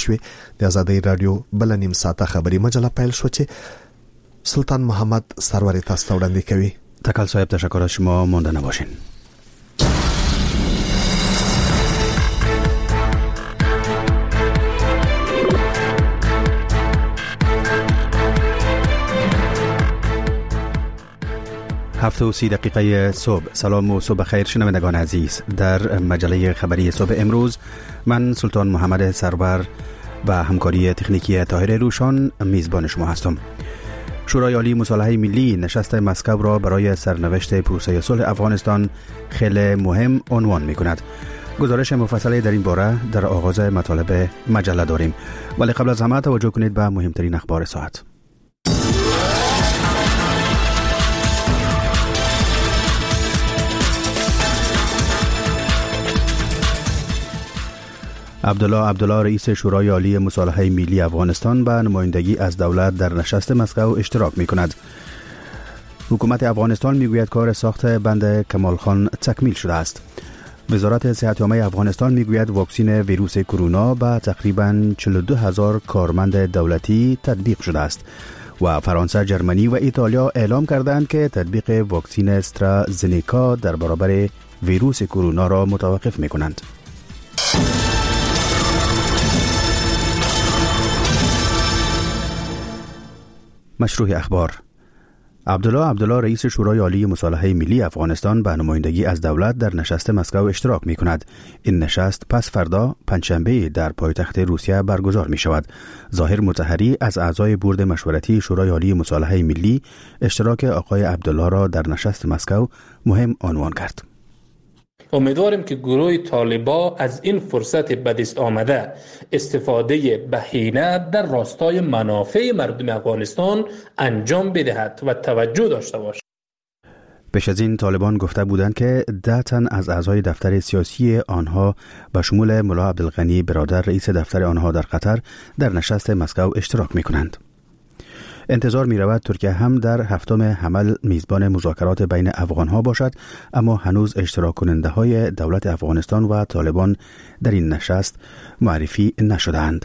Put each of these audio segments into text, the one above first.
شوې. د آزادۍ رادیو بل نیم ساعته خبري مجله پیل شو چې سلطان محمد سرور تاسو ته وړاندې کوي. تکل صاحب تشکر از شما، مانده نباشین. هفت و 30 دقیقه صبح. سلام و صبح خیر شنوندگان عزیز. در مجله خبری صبح امروز من سلطان محمد سرور با همکاری تکنیکی طاهر روشان میزبان شما هستم. شورای عالی مصالحه ملی نشست مسکو را برای سرنوشت پروسه صلح افغانستان خیلی مهم عنوان می کند. گزارش مفصلی در این باره در آغاز مطالب مجله داریم، ولی قبل از همه توجه کنید به مهمترین اخبار ساعت. عبدالله رئیس شورای عالی مصالحه ملی افغانستان به نمایندگی از دولت در نشست مسکو اشتراک می کند. حکومت افغانستان می گوید کار ساخت بند کمال خان تکمیل شده است. وزارت صحت عامه افغانستان می گوید واکسن ویروس کرونا به تقریباً 42,000 کارمند دولتی تطبیق شده است و فرانسه، جرمنی و ایتالیا اعلام کردند که تطبیق واکسن استرازنیکا در برابر ویروس کرونا را متوقف می کنند. مشروع اخبار. عبدالله رئیس شورای عالی مصالحه ملی افغانستان به نمایندگی از دولت در نشست مسکو اشتراک می کند. این نشست پس فردا پنجشنبه در پایتخت روسیه برگزار می شود. ظاهر مطهری از اعضای بورد مشورتی شورای عالی مصالحه ملی اشتراک آقای عبدالله را در نشست مسکو مهم عنوان کرد. امیدواریم که گروه طالبا از این فرصت به دست آمده استفاده بهینه در راستای منافع مردم افغانستان انجام بدهد و توجه داشته باشد. پیش از این طالبان گفته بودند که 10 تن از اعضای دفتر سیاسی آنها به شمول ملا عبدالغنی برادر رئیس دفتر آنها در قطر در نشست مسکو اشتراک می کنند. انتظار می رود ترکیه هم در هفتم حمل میزبان مذاکرات بین افغانها باشد، اما هنوز اشتراک کننده های دولت افغانستان و طالبان در این نشست معرفی نشدند.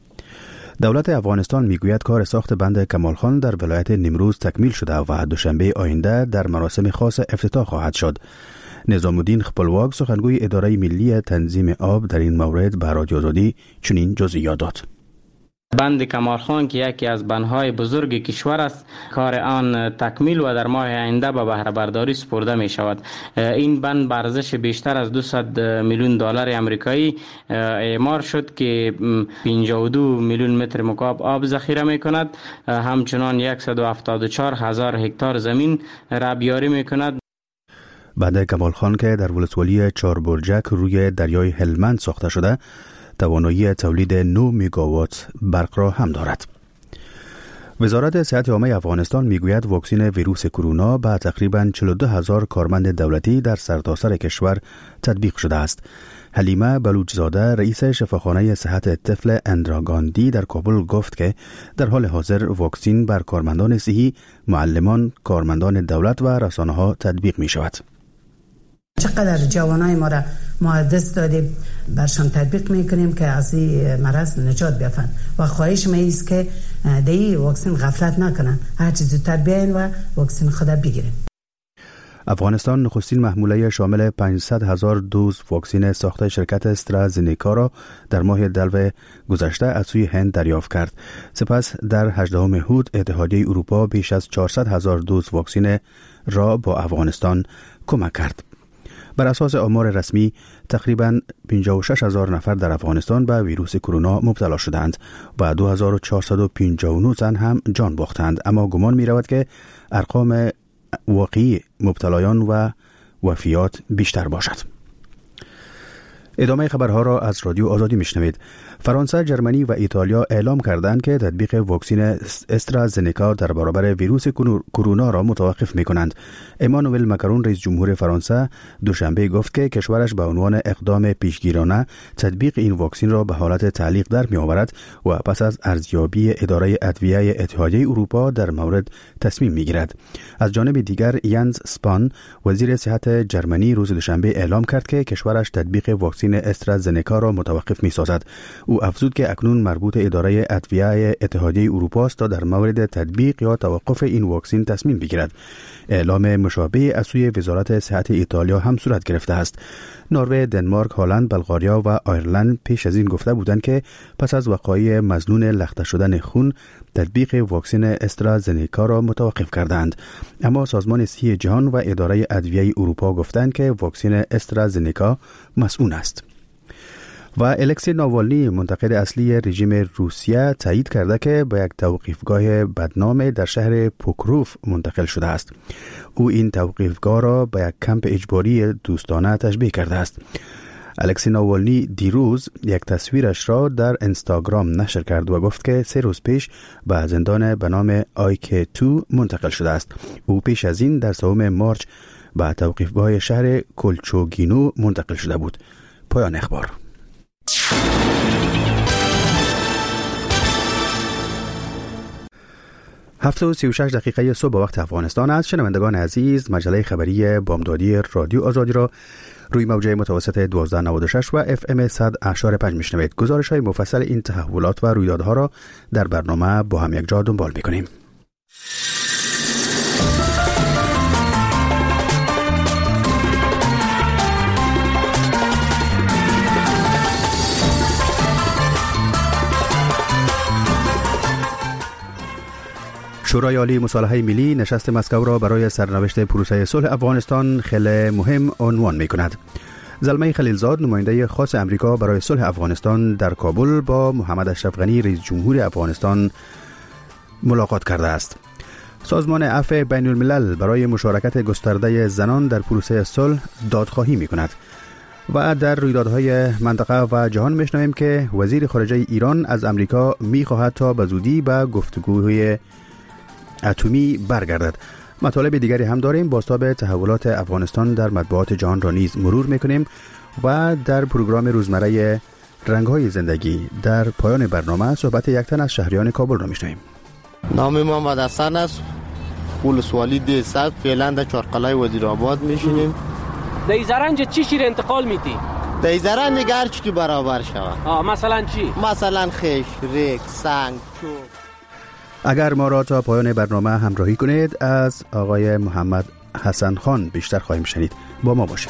دولت افغانستان می گوید کار ساخت بند کمال خان در ولایت نیمروز تکمیل شده و دوشنبه آینده در مراسم خاص افتتاح خواهد شد. نظام الدین خپلواک سخنگوی اداره ملی تنظیم آب در این مورد به رادیو آزادی چنین جزئیات داد. بند کمال خان که یکی از بندهای بزرگ کشور است، کار آن تکمیل و در ماه آینده به بهره برداری سپرده می شود. این بند به ارزش بیشتر از 200 میلیون دلار آمریکایی اعمار شد که 52 میلیون متر مکعب آب ذخیره می کند، همچنان 174,000 هکتار زمین را بیاری می کند. بند کمال خان که در ولسوالی چاربرجک روی دریای هلمند ساخته شده، توانایی تولید 9 میگاوات برق را هم دارد. وزارت صحت عامه افغانستان میگوید واکسن ویروس کرونا به تقریباً 42,000 کارمند دولتی در سرتاسر کشور تطبیق شده است. حلیمه بلوچزاده رئیس شفاخانه صحت طفل اندراگاندی در کابل گفت که در حال حاضر واکسن بر کارمندان صحی، معلمان، کارمندان دولت و رسانه‌ها تطبیق می شود. چقدر جوانای ما را ما دست دادیم برشان تطبیق میکنیم که از این مرض نجات بیافن و خواهش ما است که دی واکسن غفلت نکنن، هر چیز زودتر بیاین و واکسن خود بگیرین. افغانستان نخستین محموله شامل 500,000 دوز واکسن ساخته شرکت استرازنیکا را در ماه دلو گذشته از سوی هند دریافت کرد. سپس در 18 هود اتحادیه اروپا بیش از 400,000 دوز واکسن را با افغانستان کمک کرد. بر اساس آمار رسمی تقریباً 56,000 نفر در افغانستان به ویروس کرونا مبتلا شدند و 2459 تن هم جان باختند، اما گمان می رود که ارقام واقعی مبتلایان و وفیات بیشتر باشد. ادامه خبرها را از رادیو آزادی میشنوید. فرانسه، جرمنی و ایتالیا اعلام کردند که تطبیق واکسن استرازنیکا در برابر ویروس کرونا را متوقف می‌کنند. امانوئل مکرون رئیس جمهور فرانسه دوشنبه گفت که کشورش به عنوان اقدام پیشگیرانه تطبیق این واکسن را به حالت تعلیق در می‌آورد و پس از ارزیابی اداره ادویه اتحادیه اروپا در مورد تصمیم می‌گیرد. از جانب دیگر یانز سپان وزیر صحت جرمنی روز دوشنبه اعلام کرد که کشورش تطبیق واکسن واکسن استرازنکا را متوقف می‌سازد. او افزود که اکنون مربوط اداره ادویه اتحادیه اروپا است تا در مورد تطبیق یا توقف این واکسن تصمیم بگیرد. اعلام مشابه از سوی وزارت صحت ایتالیا هم صورت گرفته است. نروژ، دنمارک، هلند، بلغاریا و آیرلند پیش از این گفته بودند که پس از وقایع مظنون لخته شدن خون تطبیق واکسن استرازنکا را متوقف کردند. اما سازمان صحی جهان و اداره ادویه اروپا گفتند که واکسن استرازنکا مسئول است. و الکسی ناوالنی، منتقد اصلی رژیم روسیه، تایید کرده که به یک توقیفگاه بدنام در شهر پوکروف منتقل شده است. او این توقیفگاه را به یک کمپ اجباری دوستانه تشبیه کرده است. الکسی ناوالنی دیروز یک تصویرش را در اینستاگرام نشر کرد و گفت که 3 روز پیش به زندان به نام IK2 منتقل شده است. او پیش از این در 3 مارچ به توقیفگاه شهر کلچوگینو منتقل شده بود. پایان اخبار. 7:36 صبح به وقت افغانستان است. شنوندگان عزیز، مجله خبری بامدادی رادیو آزادی را روی موجه متوسط 1296 و FM 100.5 میشنوید. گزارش های مفصل این تحولات و رویدادها را در برنامه با هم یک جا دنبال میکنیم. شورای عالی مصالحه ملی نشست مسکو را برای سرنوشت پروسه صلح افغانستان خیلی مهم عنوان می کند. زلمه خلیلزاد، نماینده خاص امریکا برای صلح افغانستان، در کابل با محمد اشرف غنی رئیس جمهور افغانستان ملاقات کرده است. سازمان عفو بین الملل برای مشارکت گسترده زنان در پروسه صلح دادخواهی می کند. و در رویدادهای منطقه و جهان میشنویم که وزیر خارجه ایران از امریکا می خواهد تا به زودی به گفتگوهای اتمی برگردد. مطالب دیگری هم داریم. بازتاب تحولات افغانستان در مطبوعات جهان را نیز مرور میکنیم و در پروگرام روزمره رنگ‌های زندگی در پایان برنامه صحبت یک تن از شهریان کابل را میشنویم. نام محمد حسن است. ولسوالی دیسد، فعلا در چهارقلعه وزیرآباد میشینیم. در زرنج چی شیر انتقال میدی؟ در زرنج هر چی که برابر شود. مثلا چی؟ مثلا خش، ریک، سنگ، چوب. اگر ما را تا پایان برنامه همراهی کنید، از آقای محمد حسن خان بیشتر خواهیم شنید. با ما باشید.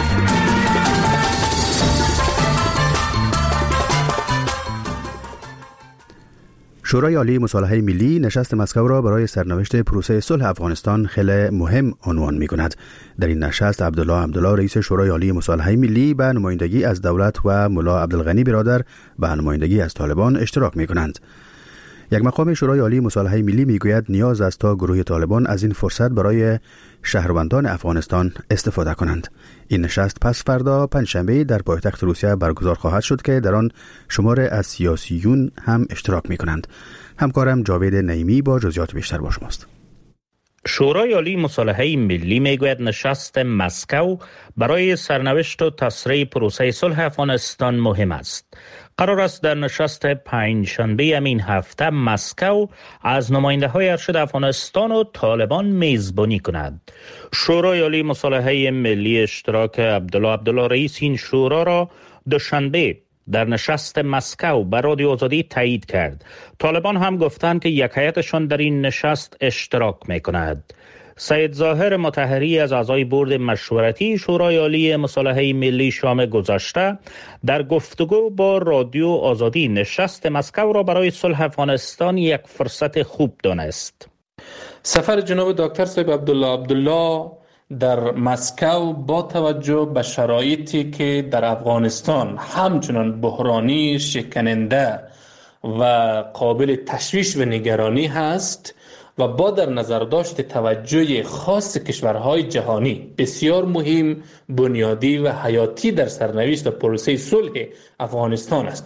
شورای عالی مصالحه ملی نشست مسکو را برای سرنوشت پروسه صلح افغانستان خیلی مهم عنوان می کند. در این نشست عبدالله رئیس شورای عالی مصالحه ملی به نمایندگی از دولت و ملا عبدالغنی برادر به نمایندگی از طالبان اشتراک می کنند. یک مقام شورای عالی مصالحه ملی میگوید نیاز است تا گروه طالبان از این فرصت برای شهروندان افغانستان استفاده کنند. این نشست پس فردا پنجشنبه در پایتخت روسیه برگزار خواهد شد که در آن شمار از سیاسیون هم اشتراک می کنند. همکارم جاوید نعیمی با جزئیات بیشتر با شماست. شورای عالی مصالحه ملی میگوید نشست مسکو برای سرنوشت و تسریع پروسه صلح افغانستان مهم است. قرار است در نشست پنجشنبه این هفته مسکو از نماینده‌های ارشد افغانستان و طالبان میزبانی کند. شورای عالی مصالحه ملی اشتراک عبدالله رئیس این شورا را دوشنبه در نشست مسکو بر رادیو آزادی تایید کرد. طالبان هم گفتند که یک هیئتشان در این نشست اشتراک می‌کند. سید ظاهر مطهری از اعضای بورد مشورتی شورای عالی مصالحه ملی شام گذشته در گفتگو با رادیو آزادی نشست مسکو را برای صلح افغانستان یک فرصت خوب دانست. سفر جناب دکتر صاحب عبدالله در مسکو با توجه به شرایطی که در افغانستان همچنان بحرانی، شکننده و قابل تشویش و نگرانی هست و با در نظر داشت توجه خاص کشورهای جهانی بسیار مهم، بنیادی و حیاتی در سرنوشت و پروسه صلح افغانستان است.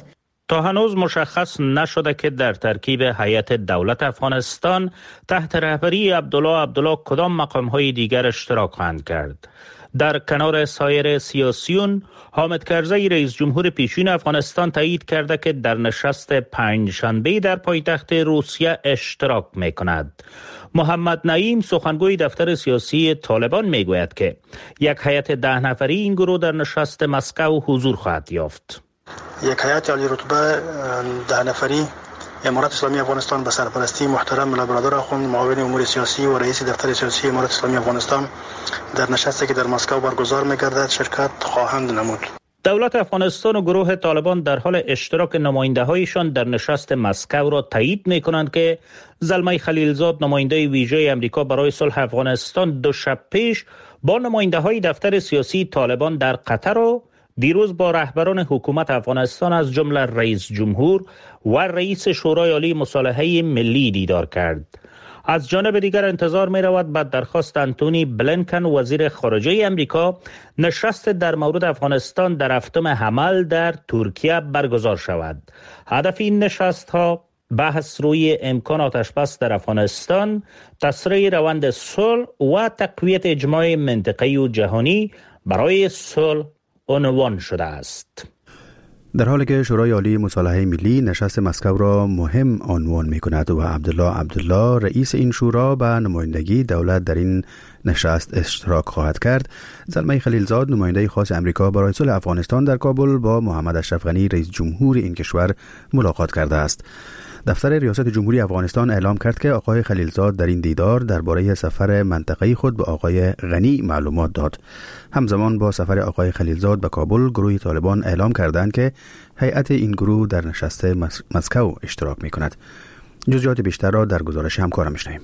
تا هنوز مشخص نشده که در ترکیب هیئت دولت افغانستان تحت رهبری عبدالله کدام مقام‌های دیگر اشتراک خواهند کرد. در کنار سایر سیاسیون، حامد کرزی رئیس جمهور پیشین افغانستان تایید کرده که در نشست پنجشنبه در پایتخت روسیه اشتراک می‌کند. محمد نعیم سخنگوی دفتر سیاسی طالبان میگوید که یک هیئت 10 نفری این گروه در نشست مسکو حضور خواهد یافت. یک هیئت عالی رتبه 10 نفری امارات اسلامی افغانستان به سرپرستی محترم ملا برادر آخوند معاون امور سیاسی و رئیس دفتر سیاسی امارات اسلامی افغانستان در نشستی که در مسکو برگزار می‌گردد شرکت خواهند نمود. دولت افغانستان و گروه طالبان در حال اشتراک نماینده‌هایشان در نشست مسکو را تایید می‌کنند که زلمه خلیلزاد نماینده ویژه آمریکا برای صلح افغانستان 2 شب پیش با نماینده‌های دفتر سیاسی طالبان در قطر و دیروز با رهبران حکومت افغانستان از جمله رئیس جمهور و رئیس شورای عالی مصالحه ملی دیدار کرد. از جانب دیگر انتظار می رود بعد درخواست انتونی بلینکن وزیر خارجه امریکا نشست در مورد افغانستان در هفتم حمل در ترکیه برگزار شود. هدف این نشست ها بحث روی امکان آتشبس در افغانستان، تسریع روند صلح و تقویت اجماع منطقه‌ای و جهانی برای صلح عنوان شده است. در حالی که شورای عالی مصالحه ملی نشست مسکو را مهم عنوان می کند و عبدالله رئیس این شورا به نمایندگی دولت در این نشست اشتراک خواهد کرد، زلمه خلیلزاد نماینده خاص امریکا برای صلح افغانستان در کابل با محمد اشرف غنی رئیس جمهور این کشور ملاقات کرده است. دفتر ریاست جمهوری افغانستان اعلام کرد که آقای خلیلزاد در این دیدار درباره سفر منطقه‌ای خود به آقای غنی معلومات داد. همزمان با سفر آقای خلیلزاد به کابل، گروه طالبان اعلام کردند که هیئت این گروه در نشست مسکو اشتراک می‌کند. جزئیات بیشتر را در گزارش همکارم می‌شنویم.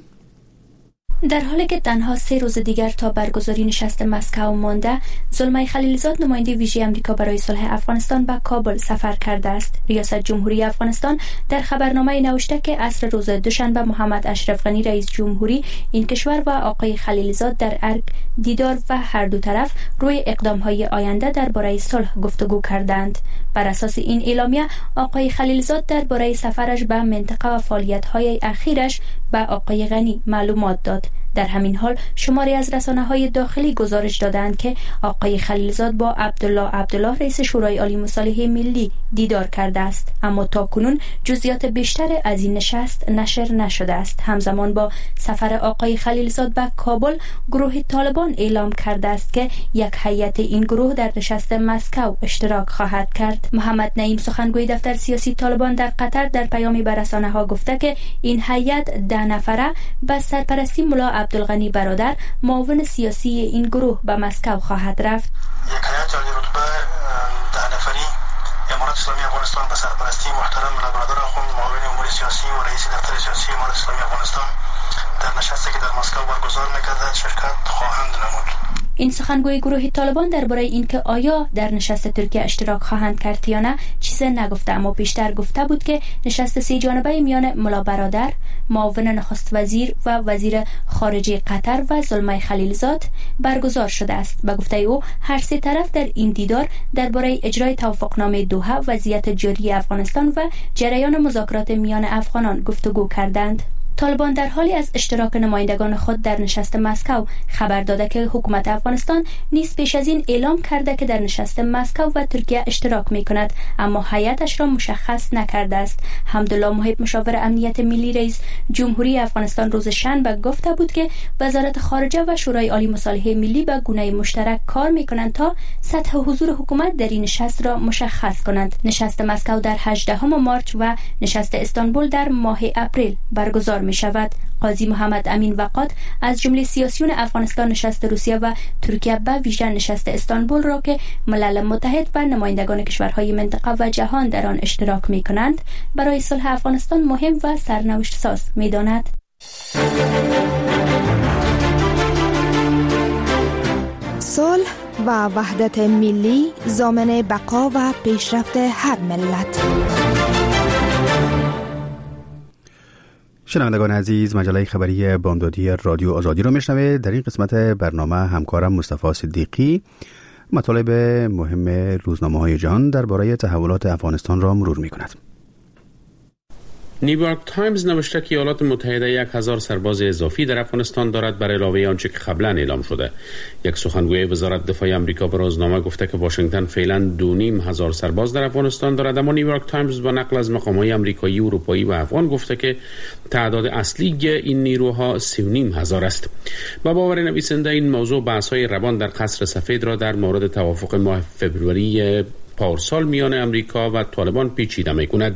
در حالی که تنها 3 روز دیگر تا برگزاری نشست مسکو مانده، زلمه خلیلزاد نماینده ویژه آمریکا برای صلح افغانستان به کابل سفر کرده است. ریاست جمهوری افغانستان در خبرنامه نوشته که عصر روز دوشنبه محمد اشرف غنی رئیس جمهوری این کشور و آقای خلیلزاد در ارگ دیدار و هر دو طرف روی اقدام‌های آینده درباره صلح گفتگو کردند. بر اساس این اعلامیه، آقای خلیلزاد درباره سفرش به منطقه و فعالیت‌های اخیرش به آقای غنی معلومات داد. در همین حال شماری از رسانه‌های داخلی گزارش دادند که آقای خلیلزاد با عبدالله رئیس شورای عالی مصالحه ملی دیدار کرده است، اما تاکنون جزئیات بیشتر از این نشست نشر نشده است. همزمان با سفر آقای خلیلزاد به کابل، گروه طالبان اعلام کرده است که یک هیئت این گروه در نشست مسکو اشتراک خواهد کرد. محمد نعیم سخنگوی دفتر سیاسی طالبان در قطر در پیامی به رسانه‌ها گفته که این هیئت 10 نفره به سرپرستی ملا عبدالغنی برادر معاون سیاسی این گروه به مسکو خواهد رفت. یک هیئت عالی رتبه 10 نفری امارات اسلامی افغانستان به سرپرستی محترم ملا برادر آخوند معاون امور سیاسی و رئیس دفتر سیاسی امارات اسلامی افغانستان در نشستی که در مسکو برگزار می‌گردد شرکت خواهند نمود. این سخنگوی گروه طالبان درباره اینکه آیا در نشست ترکیه اشتراک خواهند کرد یا نه چیزی نگفته، اما بیشتر گفته بود که نشست 3 جانبه میان ملا برادر، معاون نخست وزیر و وزیر خارجه قطر و زلمه خلیلزاد برگزار شده است. به گفته او هر 3 طرف در این دیدار درباره اجرای توافقنامه دوحه، وضعیت جاری افغانستان و جریان مذاکرات میان افغانان گفتگو کردند. طالبان در حالی از اشتراک نمایندگان خود در نشست مسکو خبر داده که حکومت افغانستان نیز پیش از این اعلام کرده که در نشست مسکو و ترکیه اشتراک می‌کند، اما هیئتش را مشخص نکرده است. حمدالله محب مشاور امنیت ملی رئیس جمهوری افغانستان روز شنبه گفته بود که وزارت خارجه و شورای عالی مصالحه ملی به گونه مشترک کار می‌کنند تا سطح حضور حکومت در این نشست را مشخص کنند. نشست مسکو در 18 مارس و نشست استانبول در ماه اپریل برگزار می شود. قاضی محمد امین وقات از جمله سیاسیون افغانستان نشست روسیه و ترکیه به ویژه نشست استانبول را که ملل متحد و نمایندگان کشورهای منطقه و جهان در آن اشتراک می کنند برای صلح افغانستان مهم و سرنوشت ساز می داند. صلح و وحدت ملی ضامن بقا و پیشرفت هر ملت. شنوندگان عزیز، مجله خبری بامدادی رادیو آزادی رو میشنوید. در این قسمت برنامه همکارم مصطفی صدیقی مطالب مهم روزنامه‌های جهان درباره تحولات افغانستان را مرور می‌کند. نیویورک تایمز نوشته که ایالات متحده 1000 سرباز اضافی در افغانستان دارد برای علاوه آنچه که قبلا اعلام شده. یک سخنگوی وزارت دفاع آمریکا به روزنامه گفته که واشنگتن فعلا 2500 سرباز در افغانستان دارد، اما نیویورک تایمز با نقل از مقام‌های آمریکایی، اروپایی و افغان گفته که تعداد اصلی این نیروها 3500 است. با باور نویسنده این موضوع بحث‌های روان در قصر سفید را در مورد توافق ماه فوریه پارسال میان آمریکا و طالبان پیچیده می‌کند.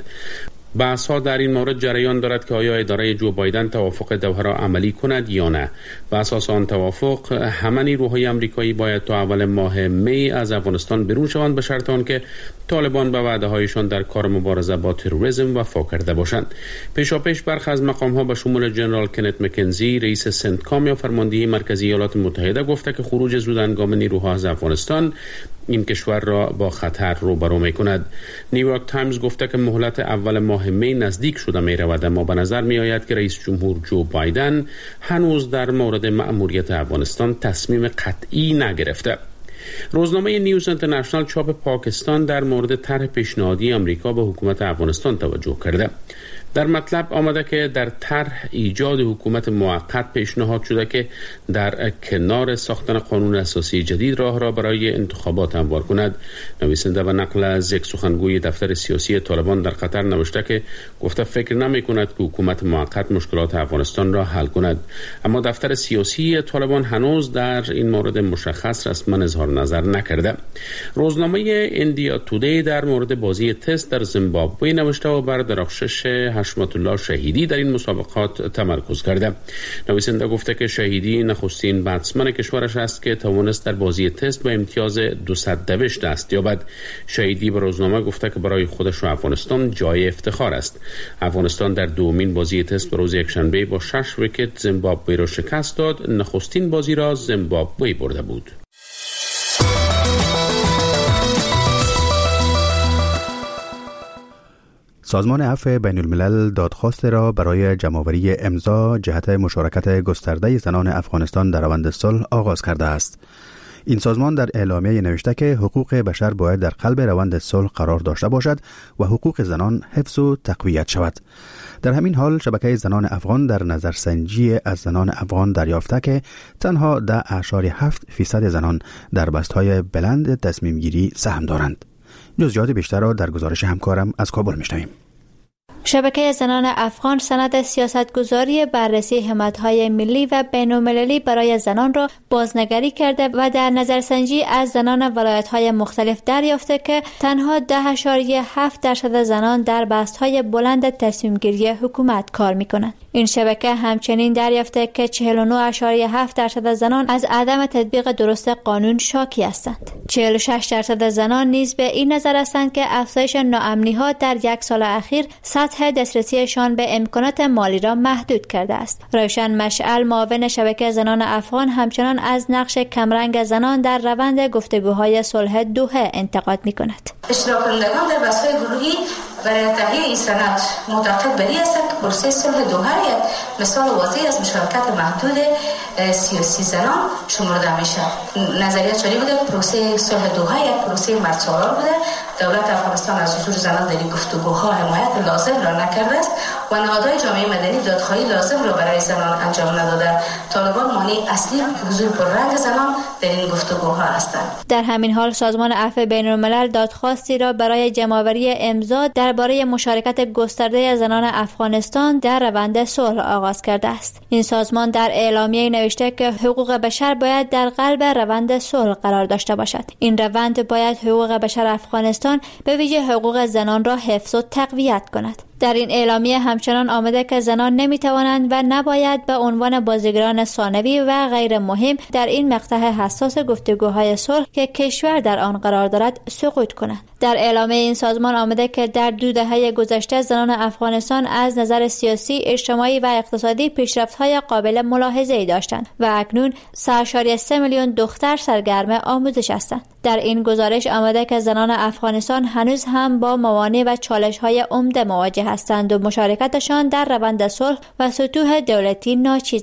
بحث ها در این مورد جریان دارد که آیا اداره جو بایدن توافق دوحه را عملی کند یا نه. بر اساس آن توافق همه نیروهای آمریکایی باید تا اول ماه می از افغانستان بیرون شوند، به شرط آنکه طالبان به وعده هایشان در کار مبارزه با تروریسم وفا کرده باشند. پیشاپیش برخی از مقام ها به شمول جنرال کنت مکنزی رئیس سنتکام یا فرماندهی مرکزی ایالات متحده گفته که خروج زودهنگام نیروها از افغانستان این کشور را با خطر روبرو می کند. نیویورک تایمز گفته که مهلت اول ماه می نزدیک شده می رود، اما به نظر می آید که رئیس جمهور جو بایدن هنوز در مورد مأموریت افغانستان تصمیم قطعی نگرفته. روزنامه نیوز اینترنشنال چاپ پاکستان در مورد طرح پیشنهادی آمریکا به حکومت افغانستان توجه کرده. در مطلب آمده که در طرح ایجاد حکومت موقت پیشنهاد شده که در کنار ساختن قانون اساسی جدید راه را برای انتخابات هموار کند. نویسنده به نقل از یک سخنگوی دفتر سیاسی طالبان در قطر نوشته که گفته فکر نمی کند که حکومت موقت مشکلات افغانستان را حل کند، اما دفتر سیاسی طالبان هنوز در این مورد مشخص رسما اظهار نظر نکرده. روزنامه اندیا تودی در مورد بازی تست در زیمبابوه نوشته و بر درخشش حشمت الله شهیدی در این مسابقات تمرکز کرده. نویسنده گفته که شهیدی نخستین بتسمن کشورش است که توانست در بازی تست با امتیاز 200 دست یابد. شهیدی به روزنامه گفته که برای خودش و افغانستان جای افتخار است. افغانستان در دومین بازی تست به روز یکشنبه با 6 ویکت زیمبابوه را شکست داد. نخستین بازی را زیمبابوه برده بود. سازمان عفو بین الملل دادخواست را برای جمع‌آوری امضا جهت مشارکت گسترده زنان افغانستان در روند صلح آغاز کرده است. این سازمان در اعلامیه نوشته که حقوق بشر باید در قلب روند صلح قرار داشته باشد و حقوق زنان حفظ و تقویت شود. در همین حال شبکه زنان افغان در نظرسنجی از زنان افغان دریافته که تنها 10.7% زنان در بست‌های بلند تصمیم گیری سهم دارند. جزئیات بیشتر را در گزارش همکارم از کابل میشنویم. شبکه زنان افغان سند سیاستگذاری بررسی همت‌های ملی و بین‌المللی برای زنان را بازنگری کرده و در نظرسنجی از زنان ولایت‌های مختلف دریافته که تنها 10.7% زنان در بست‌های بلند تصمیم‌گیری حکومت کار می‌کنند. این شبکه همچنین دریافته که 49.7% زنان از عدم تطبیق درست قانون شاکی هستند. 46% زنان نیز به این نظر هستند که افزایش ناامنی‌ها در یک سال اخیر سطح دسترسیشان به امکانات مالی را محدود کرده است. روشن مشعل معاون شبکه زنان افغان همچنان از نقش کمرنگ زنان در روند گفتگوهای صلح دوحه انتقاد می‌کند. اشتراک کنندگان در بحث‌های گروهی برای تهیه این سند معتقد بر این هستند که پروسه صلح دوحه یک مثال واضح از مشارکت محدود سیاسی زنان شمرده میشه. نظریه چنین بوده پروسه صلح دوحه یک پروسه مردسالار بوده. دولت افغانستان از حضور زنان در این گفتگوها حمایت لازم را نکرده است و نهادهای جامعه مدنی دادخواهی لازم را برای زنان انجام نداده. طالبان مانع اصلی حضور پررنگ زنان در این گفتگوها هستند. در همین حال سازمان عفو بین الملل دادخواستی را برای جمع‌آوری امضا درباره مشارکت گسترده زنان افغانستان در روند صلح آغاز کرده است. این سازمان در اعلامیه نوشته که حقوق بشر باید در قلب روند صلح قرار داشته باشد. این روند باید حقوق بشر افغانستان به ویژه حقوق زنان را حفظ و تقویت کند. در این اعلامیه همچنان آمده که زنان نمیتوانند و نباید به عنوان بازیگران ثانوی و غیر مهم در این مقطع حساس گفتگوهای صلح که کشور در آن قرار دارد سقوط کنند. در اعلامیه این سازمان آمده که در 2 دهه گذشته زنان افغانستان از نظر سیاسی، اجتماعی و اقتصادی پیشرفت‌های قابل ملاحظه‌ای داشتند و اکنون 3.3 میلیون دختر سرگرم آموزش هستند. در این گزارش آمده که زنان افغانستان هنوز هم با موانع و چالش‌های عمده مواجه هستند و مشارکتشان در روند صلح و سطوح دولتی ناچیز است.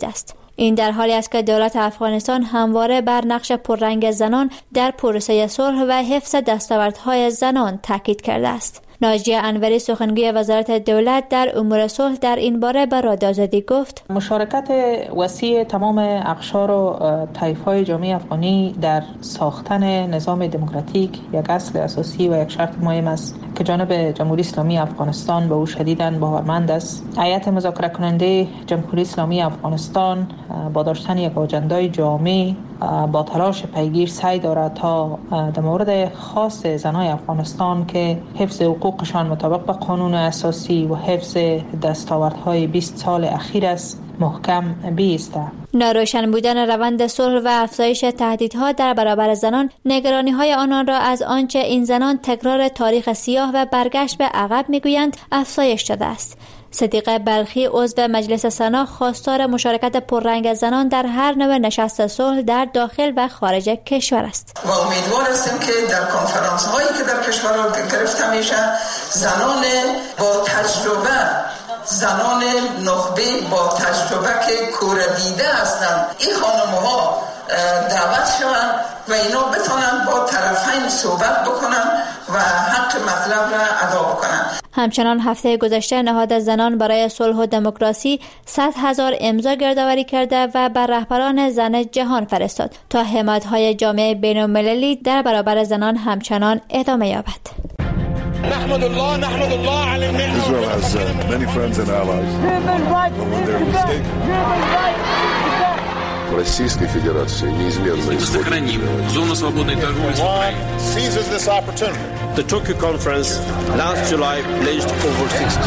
این در حالی است که دولت افغانستان همواره بر نقش پررنگ زنان در پروسه صلح و حفظ دستاوردهای زنان تاکید کرده است. ناجیه انوری سخنگوی وزارت دولت در امور صلح در این باره به رادیو آزادی گفت: مشارکت وسیع تمام اقشار و طایف‌های جامعه افغانی در ساختن نظام دموکراتیک یک اصل اساسی و یک شرط مهم است که جانب جمهوری اسلامی افغانستان به او شدیداً باورمند است. هیئت مذاکره کننده جمهوری اسلامی افغانستان با داشتن یک آجندای جامع با تلاش پیگیر سعی دارد تا در مورد خاص زنای افغانستان که حفظ حقوقشان مطابق به قانون اساسی و حفظ دستاوردهای 20 سال اخیر است محکم بیسته. ناروشن بودن روند صلح و افزایش تهدیدها در برابر زنان نگرانی‌های آنان را از آنچه این زنان تکرار تاریخ سیاه و برگشت به عقب می‌گویند افزایش داده است. صدیقه بلخی عضو مجلس سنا خواستار مشارکت پررنگ زنان در هر نوع نشست صلح در داخل و خارج کشور است. و امیدوار هستیم که در کنفرانس هایی که در کشورها گرفته میشه زنان با تجربه، زنان نخبه با تجربه که کوره دیده هستند، این خانم ها دعوت شوند و اینا بتونن با طرفین صحبت بکنن و حق مطلب را ادا بکنن. همچنان هفته گذشته نهاد زنان برای صلح و دموکراسی 100,000 امضا گردآوری کرده و بر رهبران زن جهان فرستاد تا حمایت‌های جامعه بین‌المللی در برابر زنان همچنان ادامه یابد. نحمد الله على النعمة. Israel has many friends and allies. When they're mistaken. Российской Федерации неизменно сохраним зону свободной торговли с Украиной. Seizes this opportunity. The Tokyo conference last July pledged over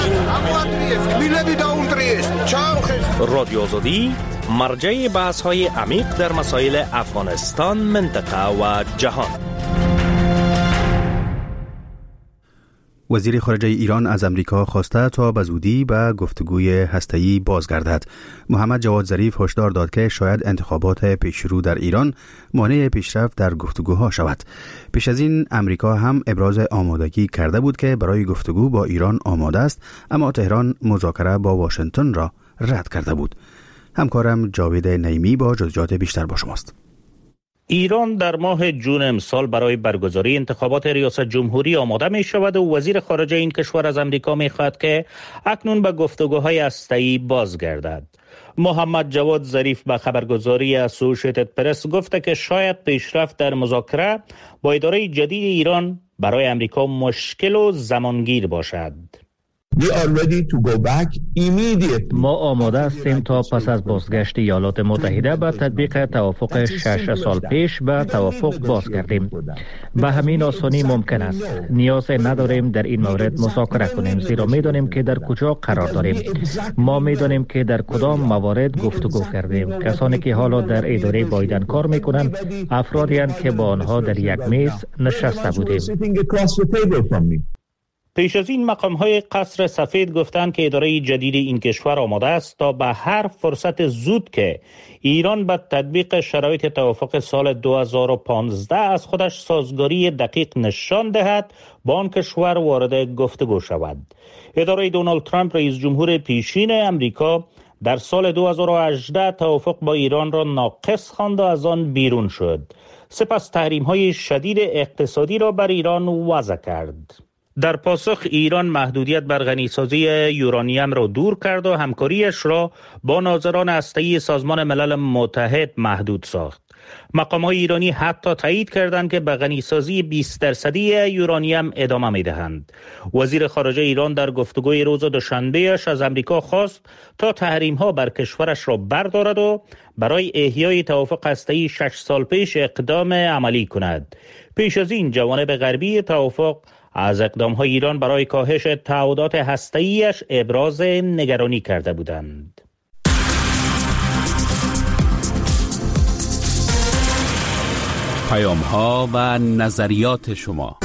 16. رادیو آزادی مرجع بحث‌های عمیق در مسائل افغانستان، منطقه و جهان. وزیر خارجه ایران از امریکا خواسته تا به زودی به گفتگوی هسته‌ای بازگردد. محمد جواد ظریف هشدار داد که شاید انتخابات پیشرو در ایران مانع پیشرفت در گفتگوها شود. پیش از این امریکا هم ابراز آمادگی کرده بود که برای گفتگو با ایران آماده است، اما تهران مذاکره با واشنگتن را رد کرده بود. همکارم جاوید نعیمی با جزئیات بیشتر با شماست. ایران در ماه جون امسال برای برگزاری انتخابات ریاست جمهوری آماده می شود و وزیر خارجه این کشور از امریکا می خواهد که اکنون به گفتگوهای هسته‌ای بازگردد. محمد جواد ظریف به خبرگزاری اسوشیتد پرس گفته که شاید پیشرفت در مذاکره با اداره جدید ایران برای امریکا مشکل و زمانگیر باشد. ما آماده هستیم تا پس از بازگشت ایالات متحده به تطبیق توافق 6 سال پیش به توافق بازگردیم. به همین آسانی ممکن است. نیاز نداریم در این مورد مذاکره کنیم، زیرا میدانیم که در کجا قرار داریم. ما میدانیم که در کدام موارد گفتگو کردیم. کسانی که حالا در اداره بایدن کار میکنند افرادی هستند که با آنها در یک میز نشسته بودیم. پیش از این مقام‌های قصر سفید گفتند که اداره جدید این کشور آماده است تا به هر فرصت زود که ایران به تطبیق شرایط توافق سال 2015 از خودش سازگاری دقیق نشان دهد با آن کشور وارد گفتگو شود. اداره دونالد ترامپ رئیس جمهور پیشین امریکا در سال 2018 توافق با ایران را ناقص خواند و از آن بیرون شد. سپس تحریم‌های شدید اقتصادی را بر ایران وضع کرد. در پاسخ ایران محدودیت بر غنیسازی یورانیم را دور کرد و همکاریش را با ناظران هسته‌ای سازمان ملل متحد محدود ساخت. مقام‌های ایرانی حتی تایید کردند که به غنیسازی 20% یورانیم ادامه می‌دهند. وزیر خارجه ایران در گفتگوی روز دوشنبه‌اش از امریکا خواست تا تحریم‌ها بر کشورش را بردارد و برای احیای توافق هسته‌ای 6 سال پیش اقدام عملی کند. پیش از این جوانب غربی توافق از اقدام‌های ایران برای کاهش تعهدات هسته‌ایش ابراز نگرانی کرده بودند. پیام‌ها و نظریات شما.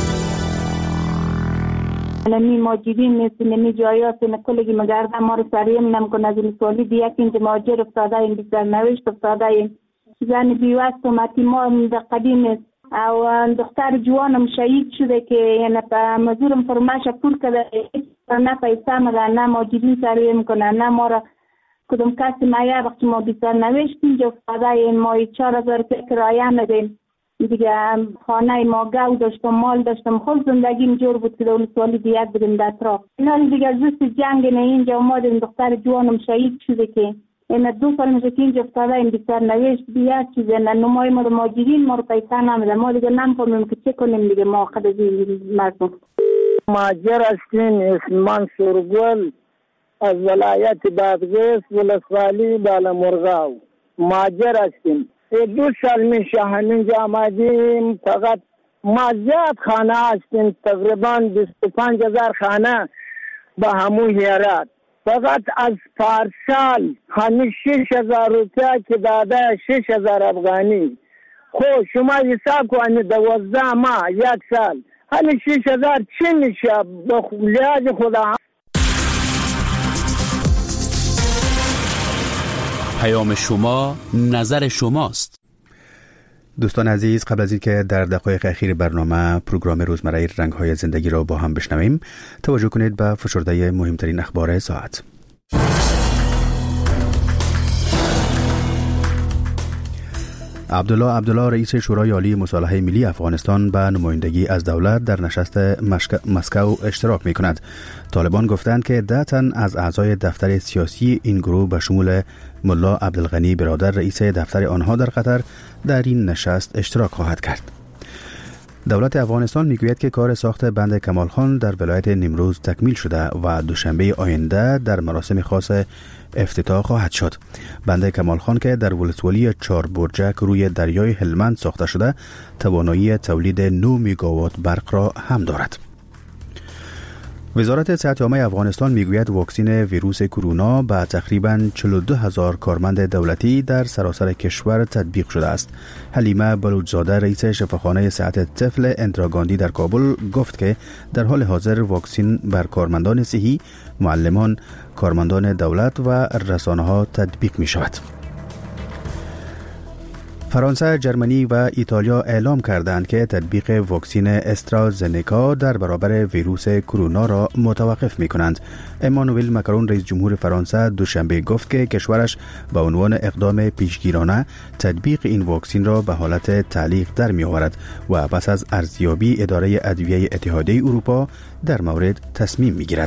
نمی ماجرین نمی جایات نکلگی مگرده ما رو سریم نمکن از این سوالی دیگه که اینجا ماجر افتاده این بیشتر نوشت افتاده این زن بیوست و متیما در قدیم است او دختر جوانم شهید شده که یعنی مزورم فرماش پول کرده نه پیسه مگه نه ماجرین سریم کنه نه ما را کدوم کسی مایه وقتی ما بیسر نوشتیم جو افتاده مای 4,000 کرایه ندیم دیگه. خانه ما گاو داشتم، مال داشتم، خود زندگیم جور بود که ولسوالی دیگه بدیم در اطراف. اینا دیگه زست جنگ نه اینجا اومدیم، دختر جوانم شهید شده که این 2 سال میشه که اینجا افتاده این بیسر نوشت دیگه چیزی نه. نمای ما رو ماجرین ما رو پیسه نمیده، ما دیگه نمیفهمیم که چه کنیم دیگه. ما خود از این مردم ماجر هستیم. اسمان سرگل از ولایت بادغیس ولسوالی بالامرغاو ماجر هستیم. 2 سال میشه همینجا آمدیم. فقط ما زیاد خانه هستیم، تقریبا 25,000 خانه به همون هیرات. فقط از پارسال همین 6,000 روپیه که داده 6,000 افغانی. خب شما حساب کنید 12 ماه 1 سال همین 6,000 چی میشه؟ به لحاظ خدا. پیام شما نظر شماست. دوستان عزیز، قبل از اینکه در دقایق اخیر برنامه پروگرام روزمره رنگ‌های زندگی را با هم بشنویم، توجه کنید به فشرده مهمترین اخبار ساعت. عبدالله رئیس شورای عالی مصالحه ملی افغانستان به نمایندگی از دولت در نشست مسکو اشتراک می کند. طالبان گفتند که 10 تن از اعضای دفتر سیاسی این گروه به شمول ملا عبدالغنی برادر رئیس دفتر آنها در قطر در این نشست اشتراک خواهد کرد. دولت افغانستان میگوید که کار ساخت بند کمال خان در ولایت نیمروز تکمیل شده و دوشنبه آینده در مراسم خاص افتتاح خواهد شد. بند کمال خان که در ولسوالی 4 برجک روی دریای هلمند ساخته شده، توانایی تولید 9 میگاوات برق را هم دارد. وزارت صحت عامه افغانستان میگوید واکسن ویروس کرونا به تقریباً 42,000 کارمند دولتی در سراسر کشور تطبیق شده است. حلیمه بلوچزاده رئیس شفاخانه صحت طفل اندراگاندی در کابل گفت که در حال حاضر واکسن بر کارمندان صحی، معلمان، کارمندان دولت و رسانه‌ها تطبیق می شود. فرانسه، جرمنی و ایتالیا اعلام کردند که تطبیق واکسن استرازنکا در برابر ویروس کرونا را متوقف می کنند. امانوئل ماکرون رئیس جمهور فرانسه دوشنبه گفت که کشورش به عنوان اقدام پیشگیرانه تطبیق این واکسن را به حالت تعلیق در می آورد و پس از ارزیابی اداره ادویه اتحادیه اروپا در مورد تصمیم می گیرد.